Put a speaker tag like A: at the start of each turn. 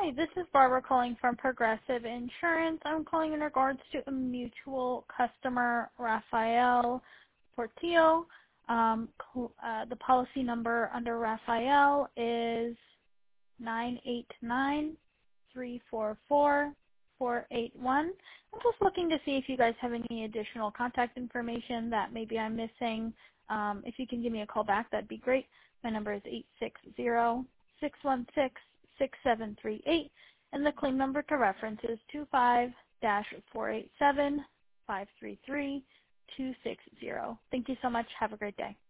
A: Hi, this is Barbara calling from Progressive Insurance. I'm calling in regards to a mutual customer, Rafael Portillo. The policy number under Rafael is 989344481. I'm just looking to see if you guys have any additional contact information that maybe I'm missing. If you can give me a call back, that'd be great. My number is 860-616-6738, and the claim number to reference is 25-487-533-260. Thank you so much. Have a great day.